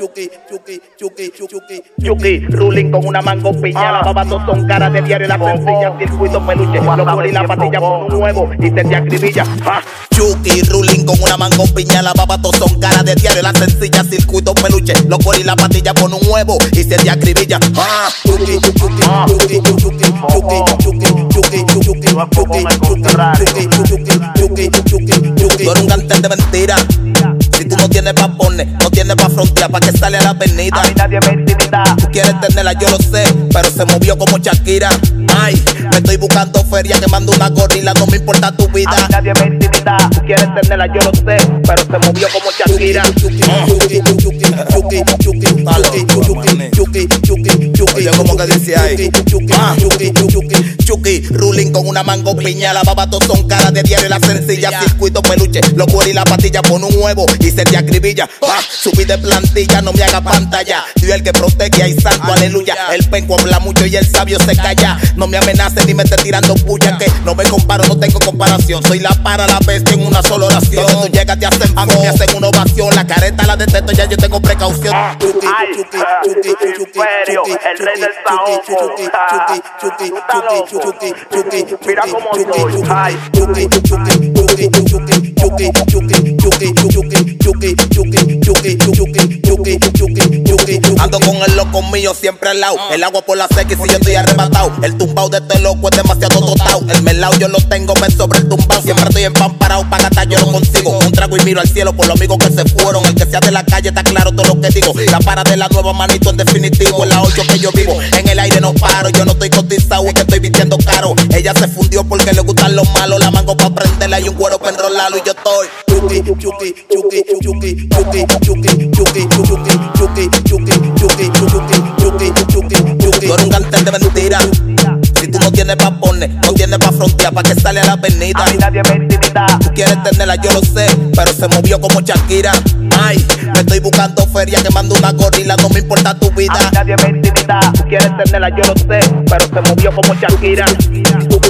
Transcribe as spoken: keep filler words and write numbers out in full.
Chucky, ruling con una mango piña. Las babas dos son caras de diario, las sencillas, circuito peluche. Los por y la patilla con un huevo y se te acribilla. Ah. Chucky, ruling con una mango piña. Las babas dos son caras de diario, las sencillas, circuito peluche. Los por y la patilla con un huevo y se te acribilla. Ah. Chucky, Chucky, Chucky, Chucky, Chucky, Chucky, Chucky, Chucky, tú eres un cantante de mentira. Si tú no tienes pa' poner, no tienes pa' frontear, pa' que sale a la avenida. A mí nadie me intimida. Tú quieres tenerla, yo lo sé, pero se movió como Shakira. Ay, me estoy buscando feria, quemando una gorila, no me importa tu vida. A mí nadie me intimida. Tú quieres tenerla, yo lo sé, pero se movió como Shakira. Oye, como que dice ahí. Ah. Chucky, ruling con una mango piña. Las babas dos son caras de diario, las sencillas, circuito peluche. Los cueros y la patilla pon un huevo y se te acribilla. Ah, subí de plantilla, no me haga pantalla. Dios el que protege, ay santo, aleluya. El penco habla mucho y el sabio se calla. No me amenaces ni me estés tirando puya, que no me comparo, no tengo comparación. Soy la para la bestia en una sola oración. Donde tú llegas te hacen a mí me hacen una ovación. La careta la detesto, ya yo tengo precaución. Ay, Imperio, el rey del saoco. Mira cómo soy. Ay. Ando con el loco mío siempre al lado. El agua por la seca y si yo estoy arrebatado. El tumbao de este loco es demasiado totao. El melao yo lo tengo, me sobre el tumbao. Siempre estoy empamparado, pa' gastar yo lo consigo. Un trago y miro al cielo por los amigos que se fueron. El que sea de la calle está claro todo lo que digo. La para de la nueva manito en definitivo. En la ocho que yo vivo, en el aire no paro. Yo no estoy cotizado, es que estoy vistiendo caro. Ella se fundió porque le gustan los malos. La mango pa' prenderla y un cuero pa' enrolarlo. Y yo estoy Chucky, Chucky, Chucky, Chucky, Chucky, Chucky, Chucky, Chucky, Chucky, Chucky, Chucky, Chucky, Chucky. Tú eres un cantante de mentira. Si tú no tienes pa' poner, no tienes pa' frontear, pa' que sale a la avenida. A mí nadie me intimida. Tú quieres tenerla, yo lo sé, pero se movió como Shakira. Ay, me estoy buscando feria, quemando una gorila, no me importa tu vida. A mí nadie me intimida. Tú quieres tenerla, yo lo sé, pero se movió como Shakira.